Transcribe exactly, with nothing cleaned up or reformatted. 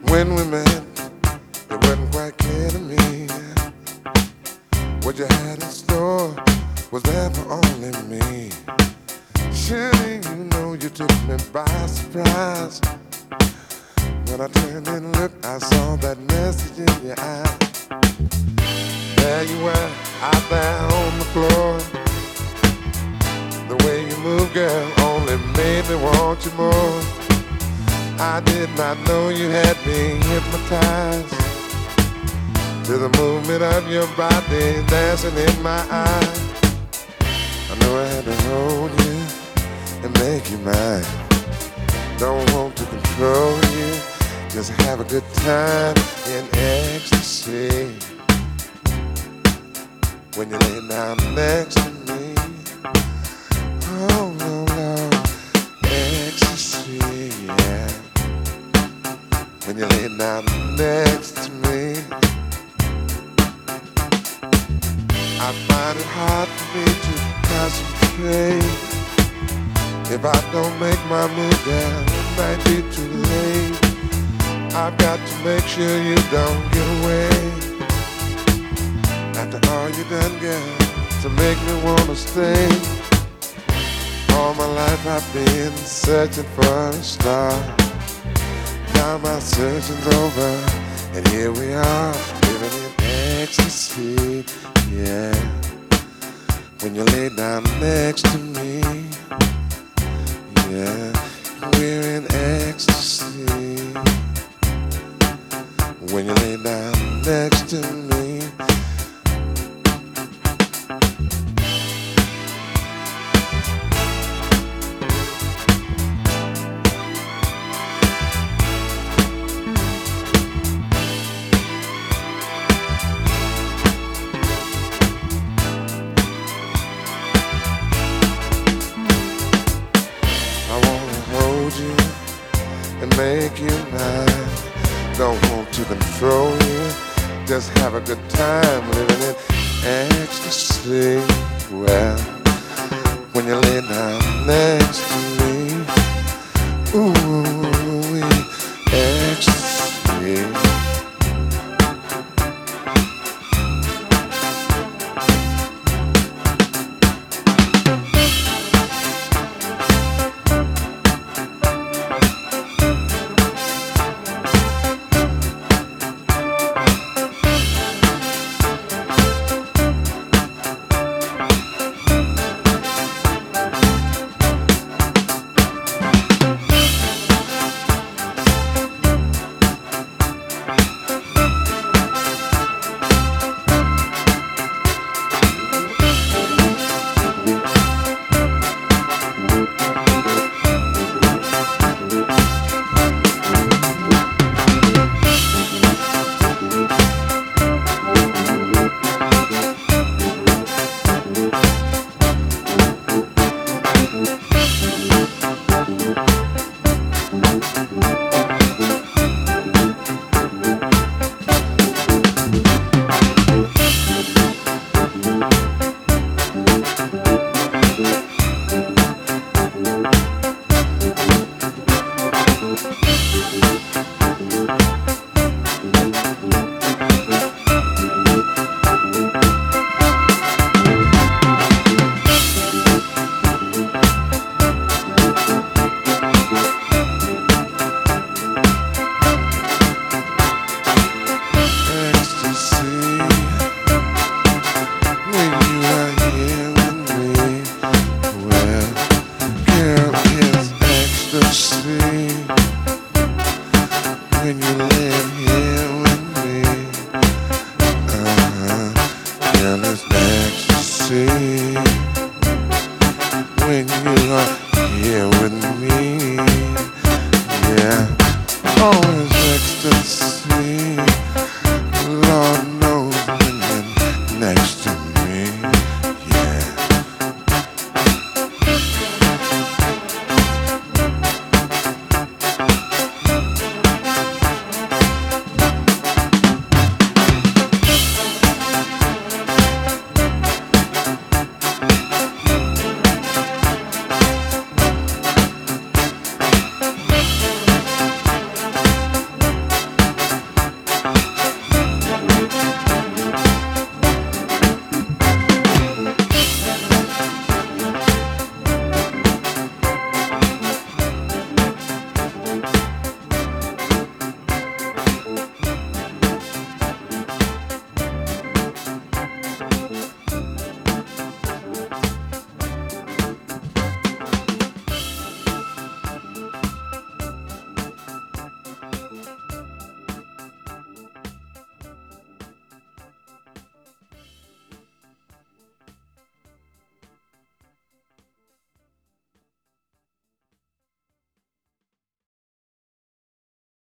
When we met, it wasn't quite clear to me what you had in store was there for only me. Surely you know you took me by surprise. When I turned and looked, I saw that message in your eye. There you were, out there on the floor. The way you move, girl, only made me want you more. I did not know you had me hypnotized to the movement of your body dancing in my eyes. I knew I had to hold you and make you mine. Don't want to control you, just have a good time in ecstasy. When you lay down next to me, oh no, no, ecstasy, yeah. When you lay down next to me, I find it hard for me to concentrate. If I don't make my move, girl, it might be too late. I've got to make sure you don't get away. After all you done, girl, to make me wanna stay. All my life I've been searching for a star. Now my searching's over, and here we are, living in ecstasy, yeah. When you lay down next to me, yeah, we're in ecstasy. When you lay down next to me, and make you mine. Don't want to control you, just have a good time living in ecstasy. Well, when you lay down next to me, ooh, ecstasy. When you live here.